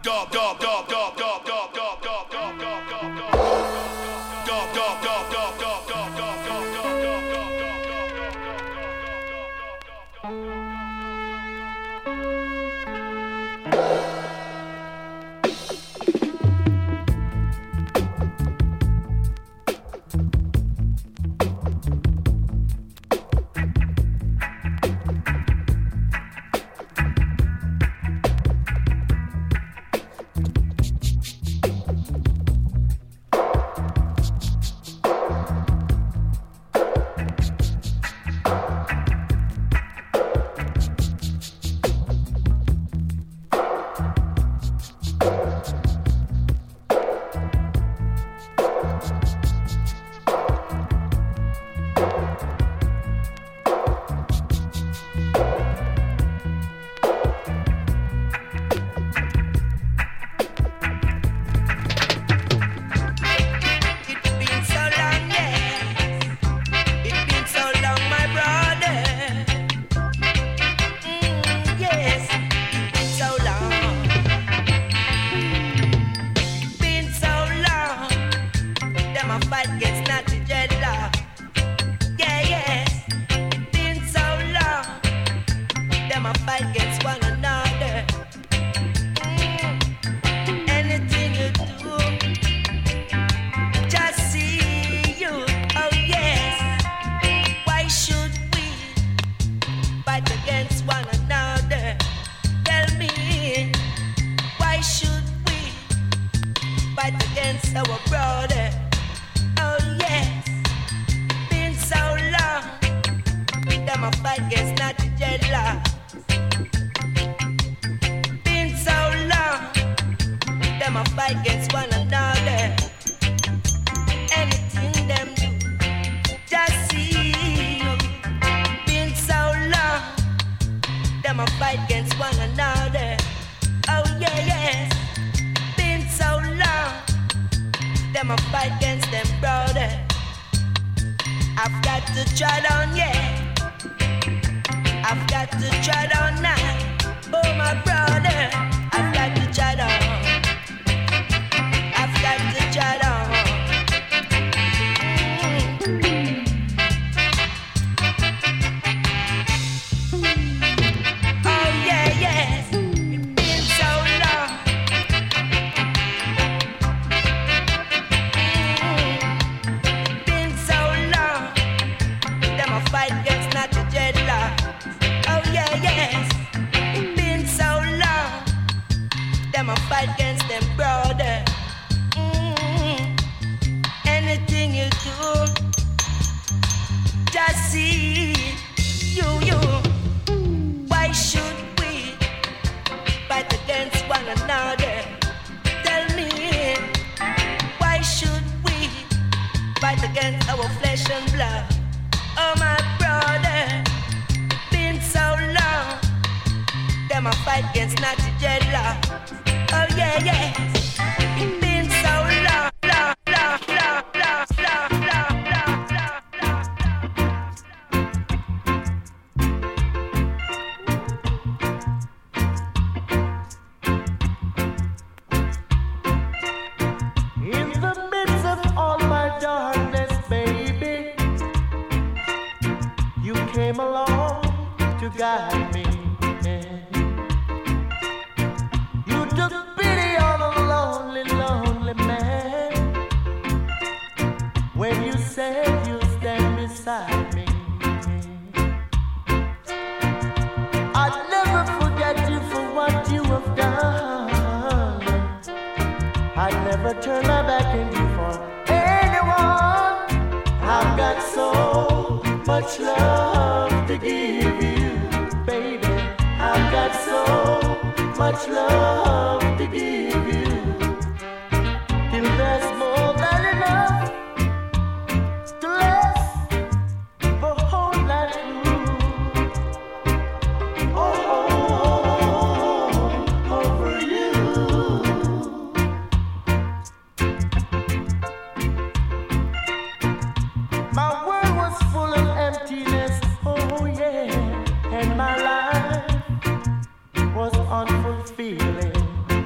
was unfulfilling.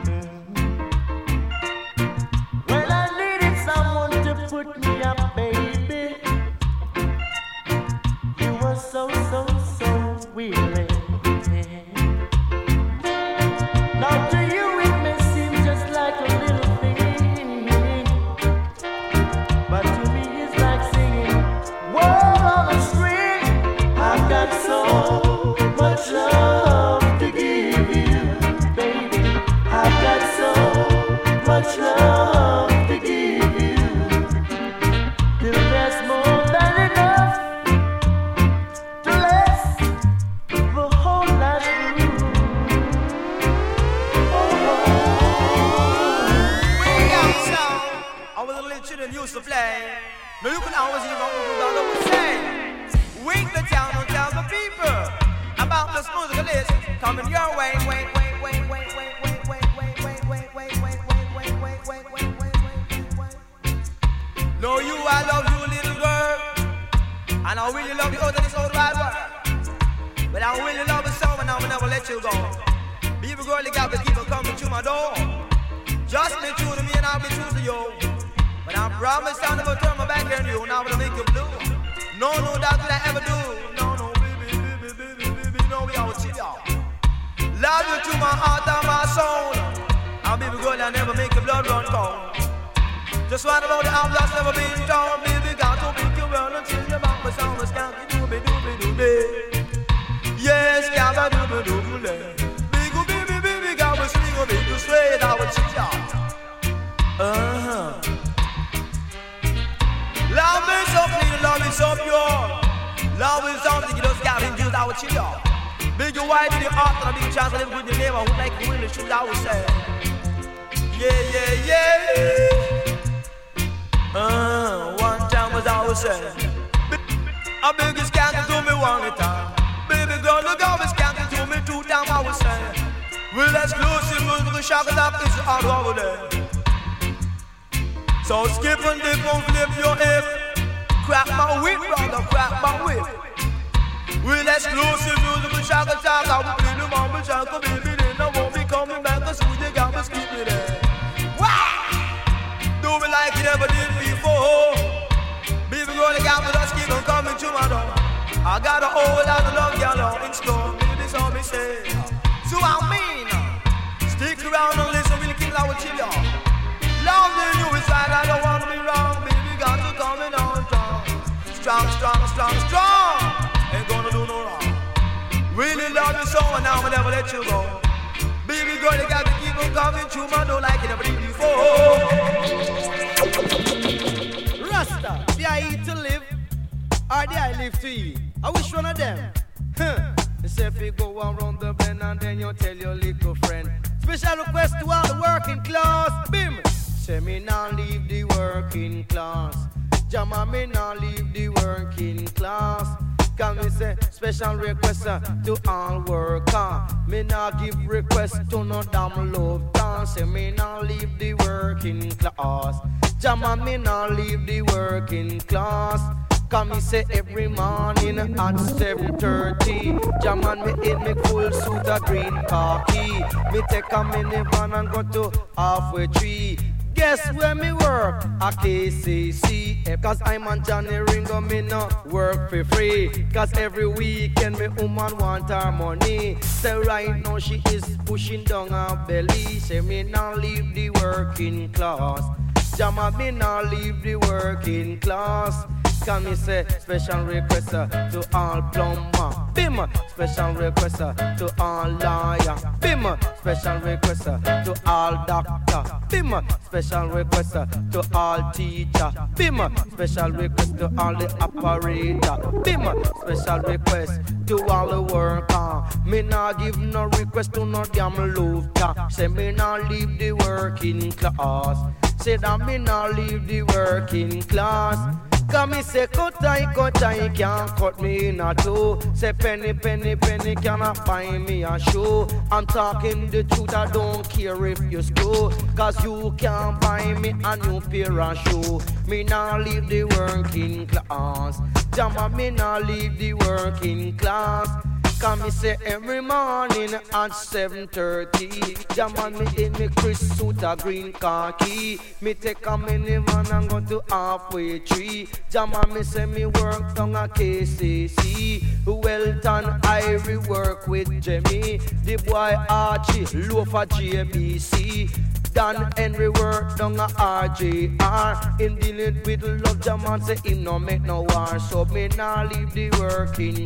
play. No, you can always hear what we say. Wake the town and tell the people about this musical list coming your way. No, you, I love you, little girl, and I really love you out of this old wide world. But I really love you so, and I will never let you go. Baby girl, you got to keep on coming to my door. Just be true to me, and I'll be true to you. But I promise I'll never turn my back on you, and I will make you blue. No, doubt that I ever do. No, baby, no, we all cheat y'all. Love you to my heart and my soul. And baby girl, I never make your blood run cold. Just what about the house that's never been told. Baby, got to make you run and tell you about my song. Skank you do-be. Yes, skank you do-be. Baby, got to swing or make you straight. I will cheat y'all. Love is so clean, love is so pure. Love is something you just got induced, I would chill y'all. Big you white in your heart, and a big chance to live with your neighborhood like you really should, I would say. Yeah. One time was I would say. A big is skanking to me one time. Baby girl, look how it's skanking to me 2 times, I would say. Real exclusive musical shock attack is all over there. So skip and dip and flip your hip. Crack my whip, brother, crack my whip. Real exclusive musical shock attack. I will play the mama shock, baby, then I won't be coming back. Cause you got me skip it there. Wow! Do me like you never did before. Baby girl, you got me just keep on coming to my door. I got a whole lot of love, y'all, in store. Baby, this all me say. So I mean, stick around and listen, we'll kill our chill, y'all. Loving you is right, I don't want to be wrong. Baby, got to coming on strong. Strong. Ain't gonna do no wrong. Really love you so, and now I'll never let you go. Baby girl, you got to keep on coming through my door like you never did before. Rasta, do I eat to live, or do I live to eat? I wish one of them. They say if you go around the bend and then you tell your little friend. Special request to all the working class. Bim! Say me now leave the working class. Jama me now leave the working class. Can me say special request to all worker. Me now give request to no damn love dance. Say me now leave the working class. Jama me now leave the working class. Come me say every morning at 7:30. Jaman me in me full suit of green khaki. Me take a minivan and go to halfway tree. Guess where me work? A KCC. Cause I'm on Johnny Ringo, me no work for free. Cause every weekend me woman want her money. Say right now she is pushing down her belly. Say me now leave the working class. Jama me now leave the working class. Can me say special request to all plumber. Bim! Special request to all lawyer. Bim! Special request to all doctor. Bim! Special request to all teacher. Bim! Special request to all the operator. Bim! Special request to all the worker. Me nah give no request to no damn loofter. Say me nah leave the working class. Say that me nah leave the working class. Come me say cut I can't cut me in a two. Say penny cannot find me a show. I'm talking the truth, I don't care if you screw. Cause you can't buy me a new pair of shoe. Me nah leave the working class. Jama me nah leave the working class. Come me say every morning at 7:30. Jaman me in me Chris suit a green khaki. Me take a minivan and go to halfway tree. Jaman me say me work down a KCC. Welton Irie work with Jimmy. The boy Archie loaf a JBC. Dan Henry work down a RJR. In dealing with love, Jaman say him no make no war. So me nah leave the working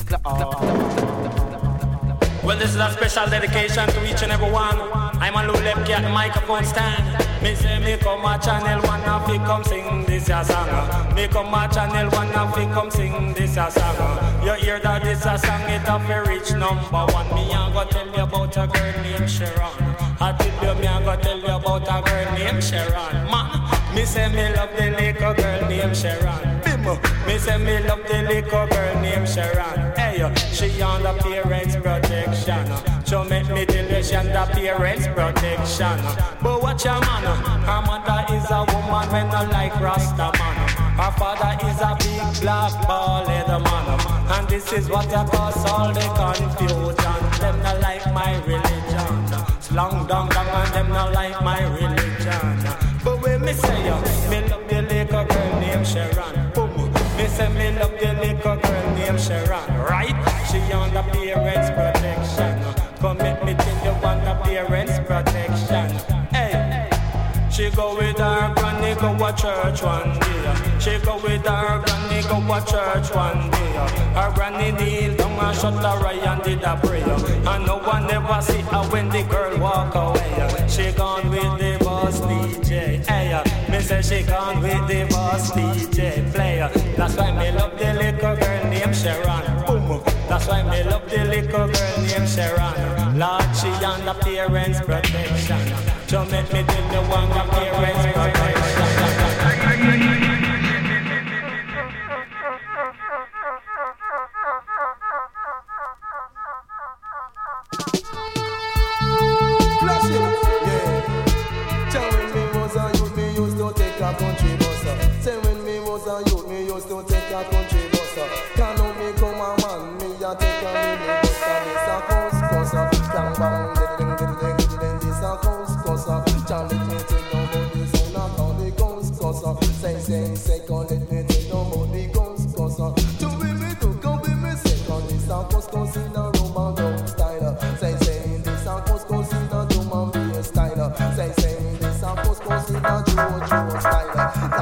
class. Well, this is a special dedication to each and every one. I'm a Lou Lepke at the microphone stand. Me say me come a channel one and fi come sing this a song. Me come a channel one and fi come sing this a song. You hear that this a song, it a fi reach number one. Me a go tell you about a girl named Sharon. I tell you me a go tell you about a girl named Sharon. Man, me Me say me love the little girl named Sharon. Me say me love the little girl named Sharon. Hey, she on the parents' protection. So make me tell you she on the parents' protection. But watch your man, her mother is a woman when not like Rasta man. Her father is a big black bald-headed man. And this is what I cause all the confusion. Them not like my religion. Slung down and them not like my religion. But when me say me love the little girl named Sharon. Me say me love the little girl named Sharon, right? She on the parents' protection. Come make me think you want the parents' protection. Hey, she go with her granny, go to church one day. She go with her granny, go to church one day. Her granny kneel down and shut her eye and did a prayer. And no one ever see her when the girl walk away. She gone with the boss DJ. Hey, me say she gone with the boss DJ player. That's why me love the little girl named Sharon. Boom. That's why me love the little girl named Sharon. Lord, she on the parents' protection. So make me tell the one the parents' protection. Country bus. Say when me was a youth, me used to take a country bus. Can't know me come a man, me a take a mini bus. And it's a coast. Bang bang, diddling, this a coast. Can't let me take no money, so not on the coast. Say, can't let me take no money, coast. To be me to come be me, say, can't this a coast in a Roman dog style. Say, this a coast in a Roman beer style. Say, this a coast in a Joe style.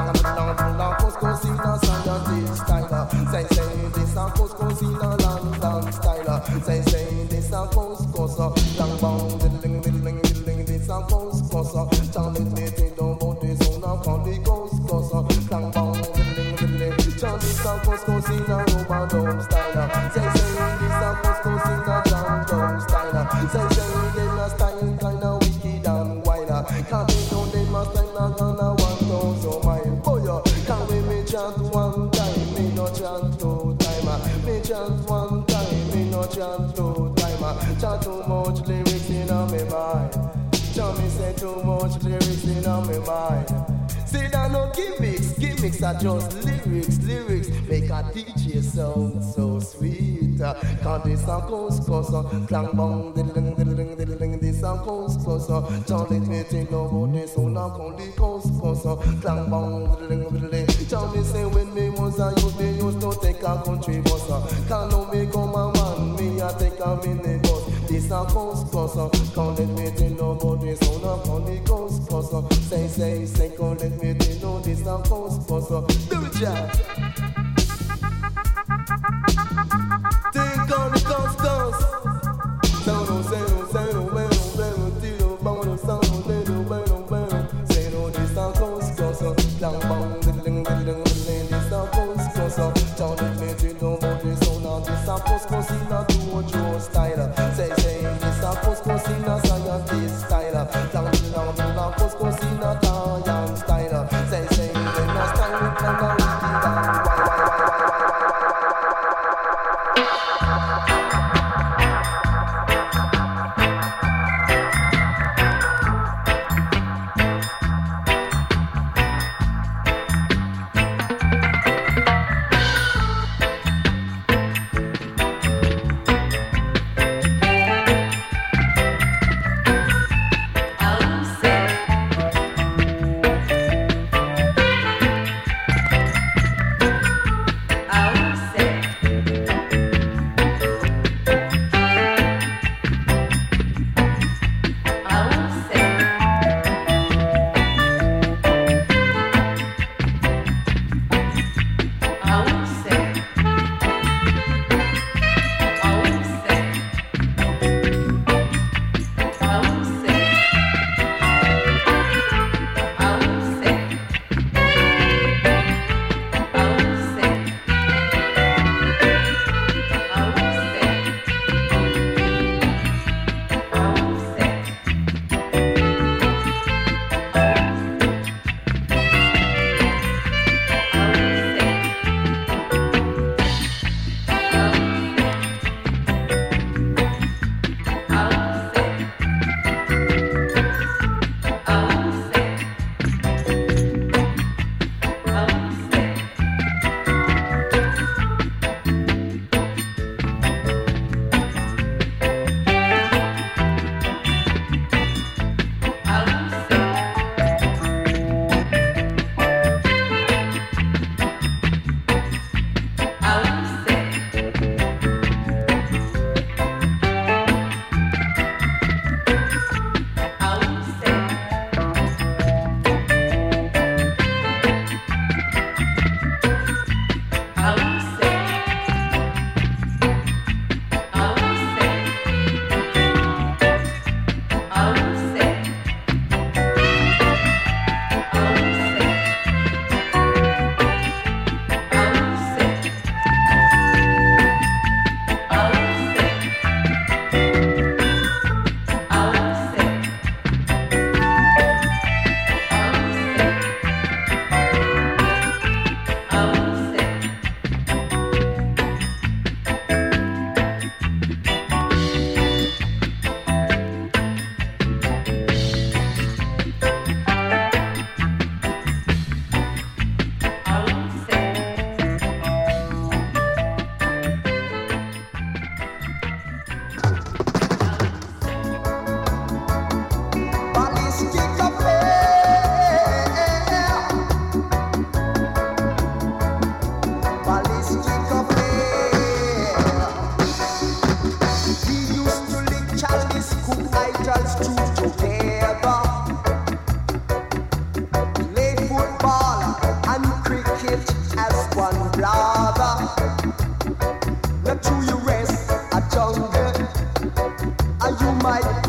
Long coast in a scientist style. Say this a coast in a London style. Say this a coast long bound diddling this a coast. Can't let me think about this on a country coast. Long bound diddling. Can't this a coast in a Roman dome style. Say this a coast in a John Dome style. Say them a style kinda wicked and wild. Can't be no them a style gonna 1,000 miles. Boy, can't we me chant one time, me no chant two time. Me chant one time, me no chant two time. Chant too much lyrics in a me mind. Chant me say too much lyrics in a me mind. See that no gimmicks are just lyrics. Make a DJ sound so sweet. Can't this a coast, clang bang, diddling, this a coast. Can't let me think about this on a country coast. Clang bang, diddling. Can't me say when me was a youth, me used to take a country bus. Can't know me come a man, me a take a mini bus. This a coast. Can't let me think about this on a country coast. Say, can't let me think no this a coast. Do it, yeah. Think on the coast. Say no, say no, this a coast. Long bang, diddling, this a coast. Can't let me think about this on a this a coast in a Joe style. Say this a coast in a scientist style. Long coast in a Taya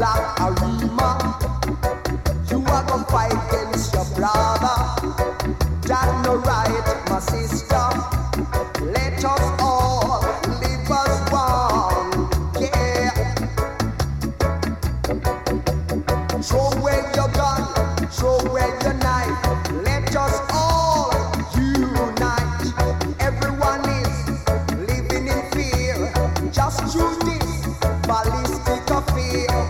black Arima. You are gonna fight against your brother. That no right, my sister. Let us all live as one. Yeah. Throw away your gun, throw away your knife. Let us all unite. Everyone is living in fear. Just choose this ballistic affair.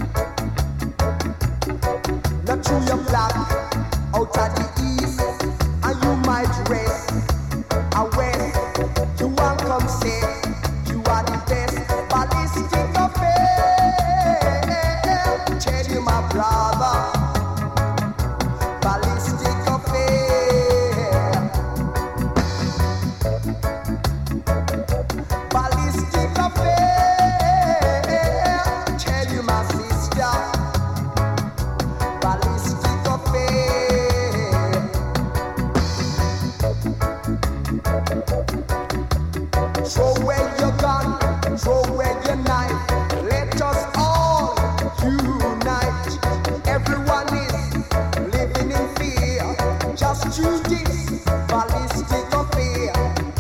Not through your black out of the east, and you might rest away. You won't come say you are the best ballistic affair. Tell you my brother, ballistic affair, ballistic affair. Tell you my sister, ballistic affair. Throw away your gun, throw away your knife. Let us all unite. Everyone is living in fear. Just choose this ballistic affair.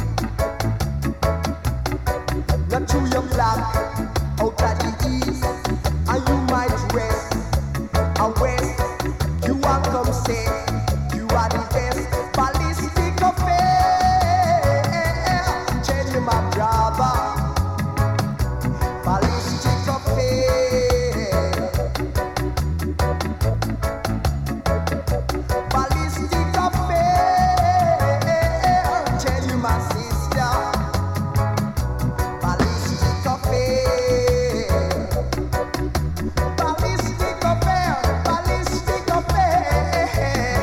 Not to your black out of the east, and you might rest away. You want come say you are the best ballistic affair. Tell you my brother, ballistic affair, ballistic affair. Tell you my sister, ballistic affair, ballistic affair, ballistic affair.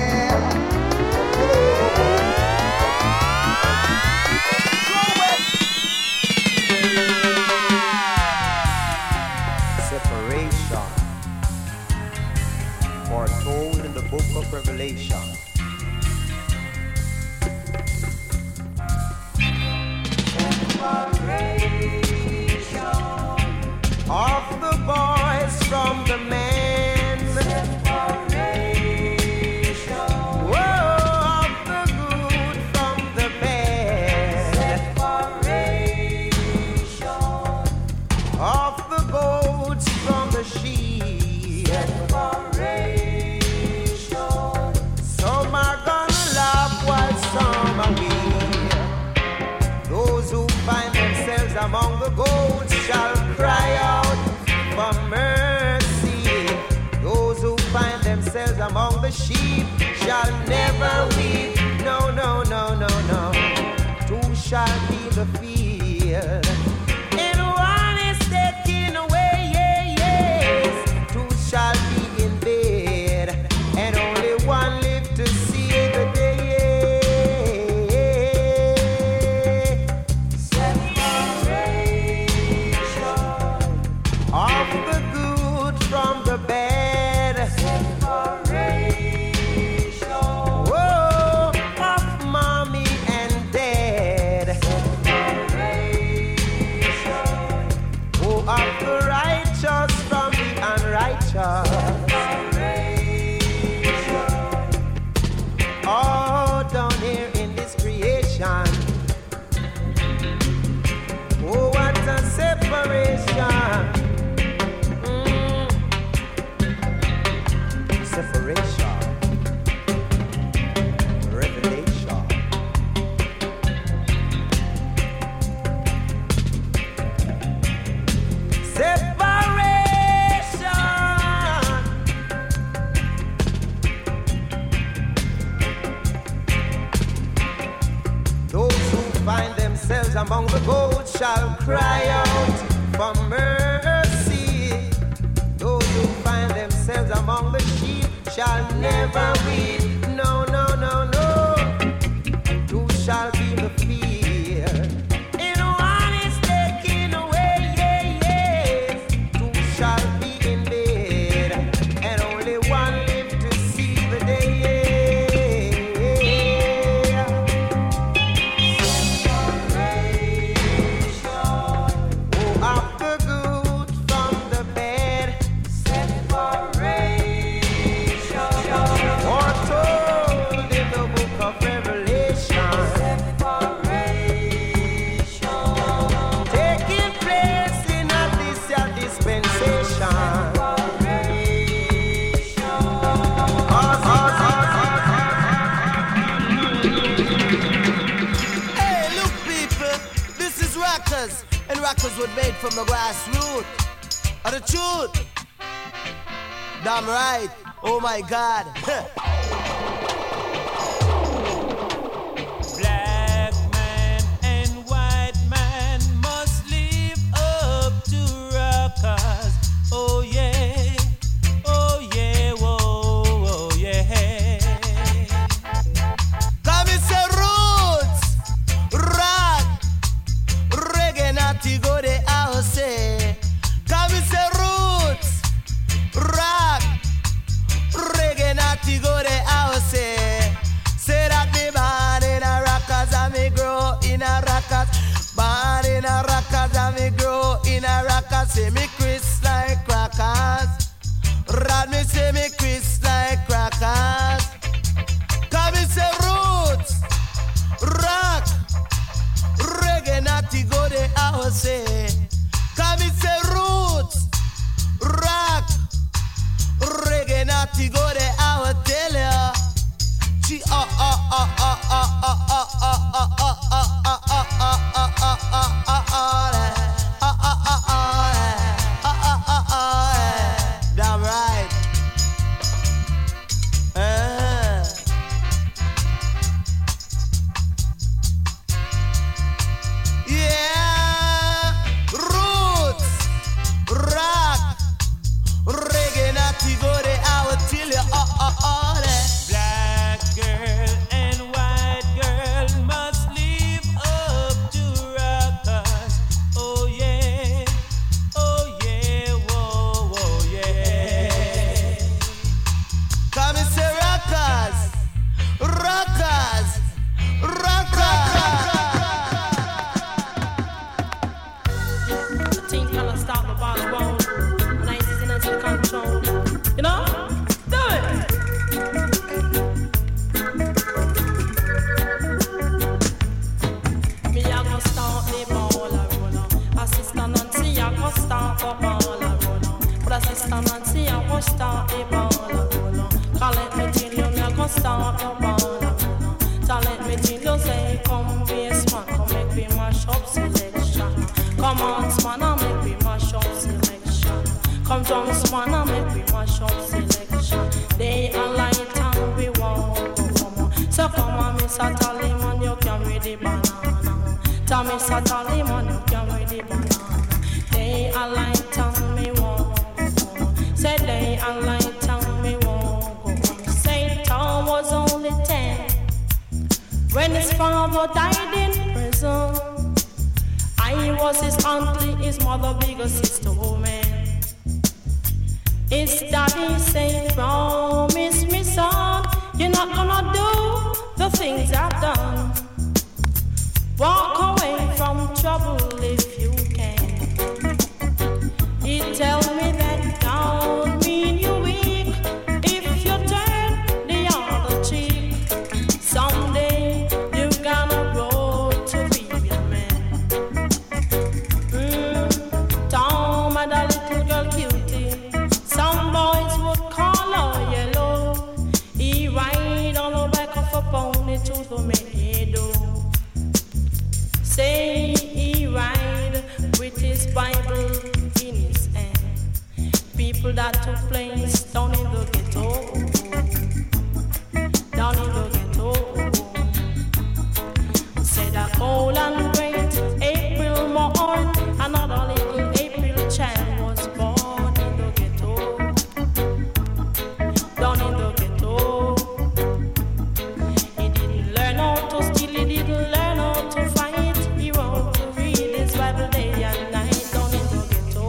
Separation, foretold in the book of Revelation. Of the boys from the men. Separation. Whoa, of the good from the bad. Separation. Of the goats from the sheep. Separation. Some are gonna laugh while some are weep. Those who find themselves among the goats shall cry out for mercy. Those who find themselves among the sheep shall never weep. No, no, no, no, no. Two shall be the field, and one is taken away. Yes, two shall be in bed, and only one live to see the day. Of the good from the bad. Separation. Whoa, of mommy and dad. Separation. Oh, of the righteous from the unrighteous. Separation. Oh, down here in this creation. Oh, what a separation. Separation, revelation. Separation. Those who find themselves among the goats shall cry out for mercy. Those who find themselves among the sheep shall never weep. No, no, no, no. Two shall be the field, and one is taken away. Yes, two shall be in bed, and only one live to see the day. Separation. Oh, of the good from the bad. rockers were made from the grassroots. Are the truth? Damn right. Oh my God. Black man and white man must live up to rockers. Oh yeah, oh yeah, whoa, oh yeah. Come it's a roots, rock, reggae, natty go the house. Come it's a roots, rock, reggae, natty go the house. Say that me born in a rockers and me grow in a rockers. Born in a rockers and me grow in a rockers. Say me crisp like crackers. Rad me say me crisp like crackers. Come me say roots, rock, reggae, natty go the house. Come me say roots, rock, reggae, natty go the house. Tell ya. Damn right. Yeah, roots, rock, reggae, natty go the hour till you Black girl and white girl must live up to rockers. Oh yeah, whoa, oh yeah. Come and say rockers, rockers, rockers. The team gonna stop the ball roll. Nice and into the control. You know? Do it! Me a go start the ball a roll. Assistant Nancy a go start the ball a roll. But assistant Nancy a go start the ball a roll. Call it me till you me a go start the ball a roll. Tell it me till you say come baseman, come make me mash up selection. Come on, man, I make me mash up selection. Come drums, man, I make me mash up selection. Day and light and we won't go home. So come on, Mr. Tallyman, you can read the banana. Tell Mr. Tallyman, you can read the banana. Day and light and we won't go home. Say day and light and we won't go home. Say Tom was only 10 when his father died in prison. I was his auntie, his mother, bigger sister, woman. His daddy said, promise me, son, you're not gonna do the things I've done. Walk away from trouble if you can. He tell me that don't mean you're weak if you turn the other cheek. Someday you're gonna grow to be a man. Tom had a little girl cutie. Some boys would call her yellow. He ride on the back of a pony to the meadow. Say he ride with his Bible in his hand. People that took place down in the ghetto. Down in the ghetto. Say that cold and great April morn, another little April child was born in the ghetto. Down in the ghetto. He didn't learn how to steal, he didn't learn how to fight. He wrote to read his Bible day and night. Down in the ghetto.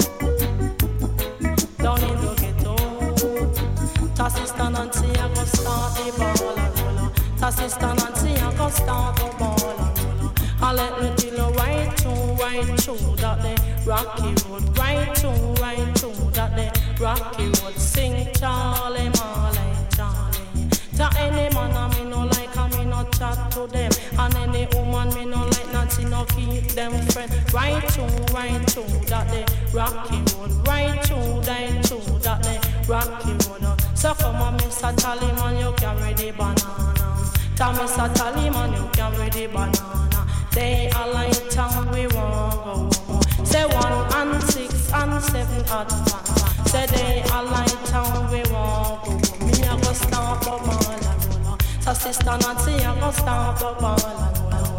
Down in the ghetto. Sister Nancy, I go start the ball a roller. Sister Nancy, I go start the ball a roller. I let me tell you right through that the rocky road. Right through that the rocky road. Sing Charlie, Marley, Charlie. To any man I me no like, I me no chat to them. And any woman me no like, Nancy no keep them friend. Right through that the rocky road. Right through that the rocky road. So come on, Mr. Tallyman, you can read the banana. Tell Mr. Tallyman, you can read the banana. Day a light town we won't go. Say 1 and 6 and 7 at 5. Say day a light town we won't go. Me a go stamp up all and roll. So sister Nancy a go stamp up all and roll.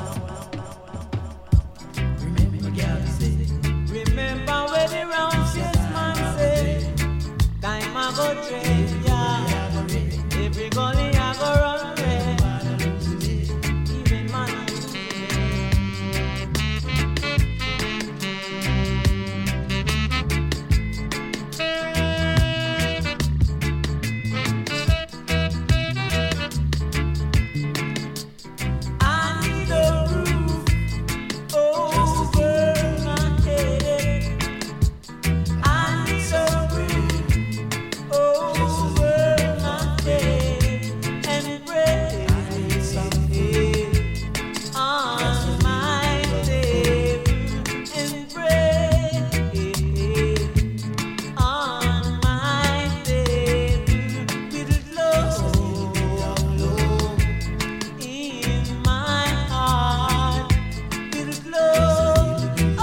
Remember, girl, say. Remember when the round six man say, time I go train ya. Every gully I go run red. Even man. I need a roof over my head. I need a roof over my head and bread on my table and bread on my table with love in my heart with love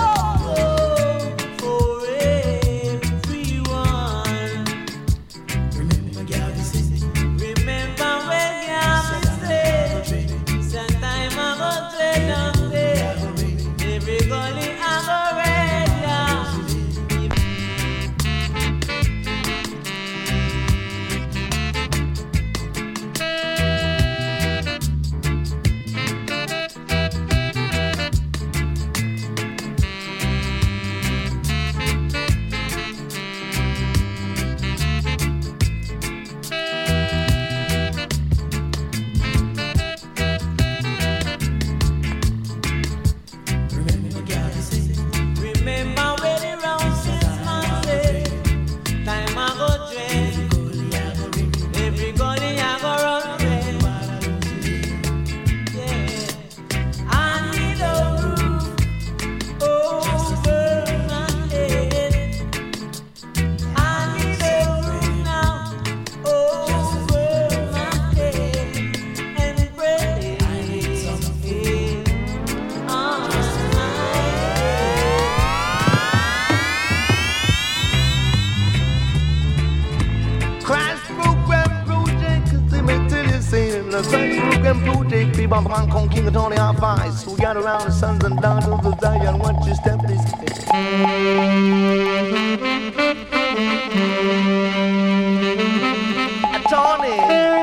for everyone. Remember when you said, sometime I go trade on there. Every gully I go red, yeah. Remember when the round six man say, time I go trade. Every gully I go run red. Yeah, I need a roof over my head. I need a roof now over my head and bread on my Crash program project, cause they may tell you saying the crash program project, people on Hong Kong, King of Tony R5. We got around the sons and daughters of Zion, watch your step this. Tony,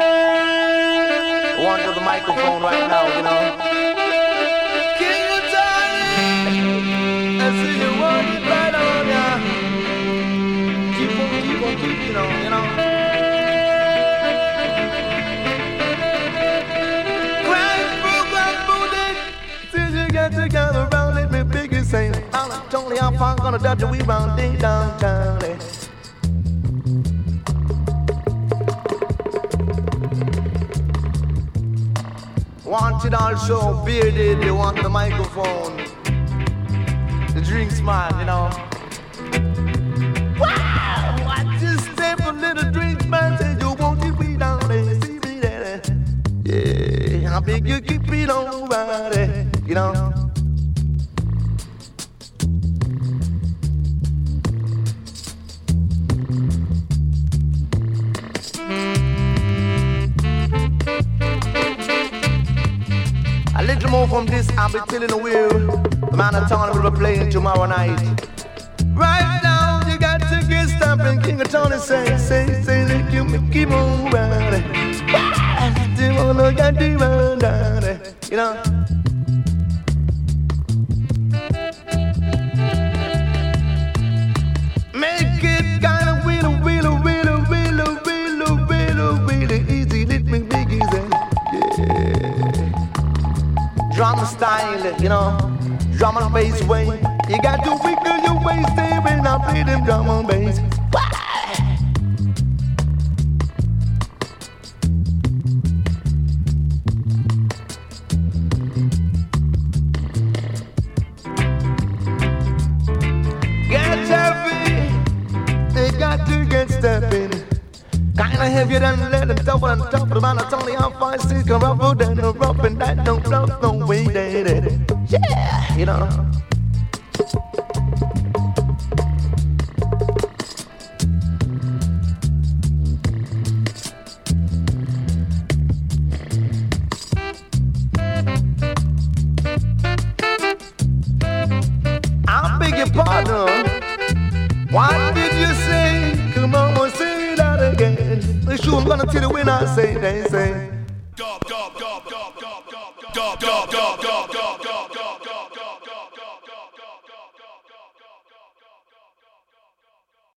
one to the microphone right now, you know. King of Tony, I see you want it right on ya. Keep on, you know. Crash program booty, since you got together around, let me big you say, I'm Tony, I'm gonna dodge we round day downtown. Wanted also bearded, they want the microphone, the drinks man, you know. Wow, I just step a little drinks man, said you want it we down there, see me there. Yeah, I beg you keep it on right there, you know. A little more from this, I'll be telling the wheel. The man of town will be playing tomorrow night. Right now, you got to get stomping. King of Tony say, let you keep on riding. You know. Make it kind of really easy. Let me make it easy. Yeah. Drum style, you know, drum and bass way. You got to wiggle your waist there when I play them drum and bass. Get stepping, they got to get stepping. Kind I heavier than lead and double and top of the man. I told you I'm fine, see, come rougher than a rough and that don't bluff no way, daddy. Yeah, you know. I beg your pardon. What did you say? Come on, say that again. They sure I'm gonna tell you when I say, they say.